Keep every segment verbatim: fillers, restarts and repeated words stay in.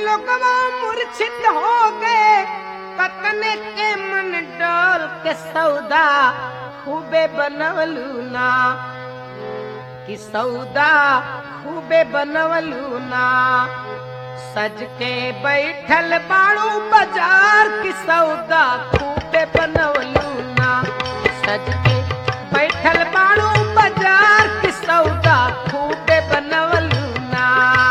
लोगवा मूर्छित हो गए, कतने के मन डोल के सौदा खूबे बनवलू ना, कि सौदा खूबे बनवलू ना। सज के बैठल बाड़ू बाजार की सौदा खूबे बनवलू ना, सज के बैठल बाड़ू बाजार की सौदा खूबे बनवलू ना।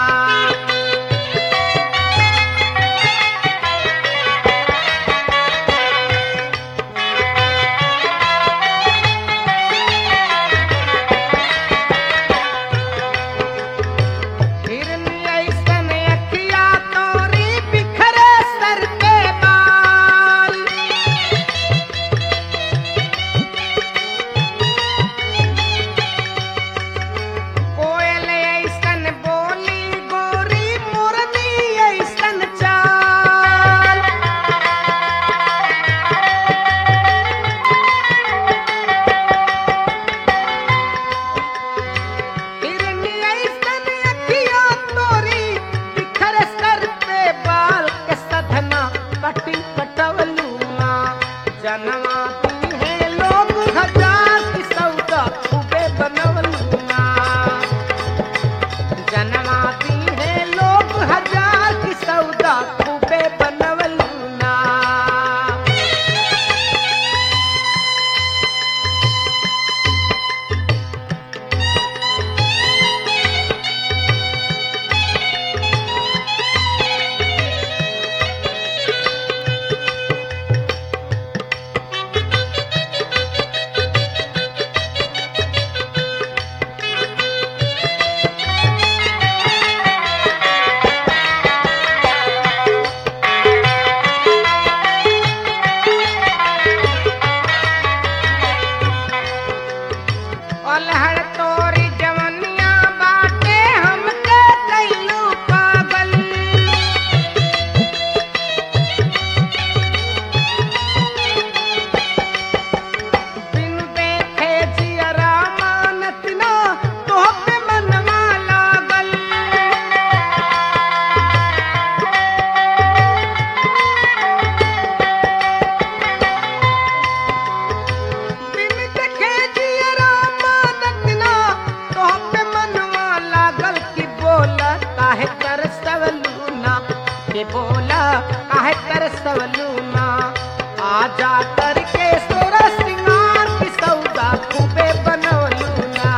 बोला काहे तरसवलू ना, आजा करके सोरा सिंगार की सौदा खूबे बनवलू ना,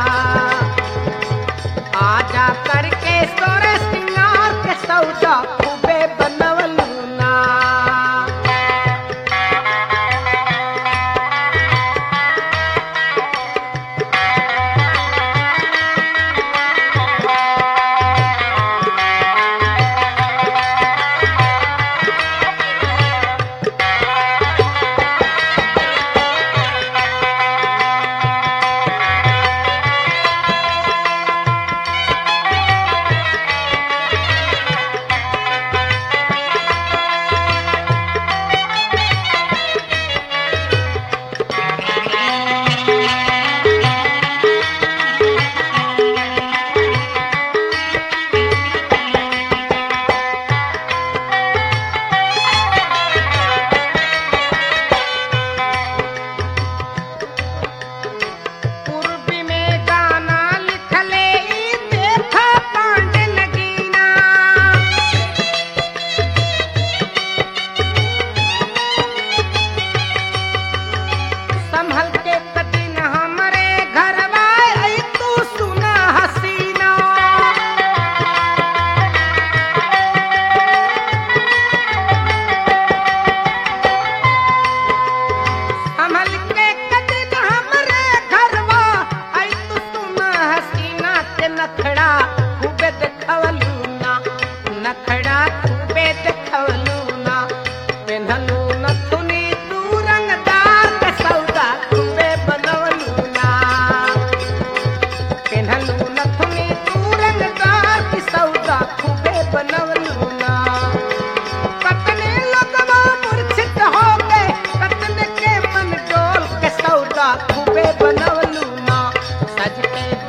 आजा करके सोरा सिंगार के सौदा खूबे बनवलू ना। खूबे बनवलू ना, सज के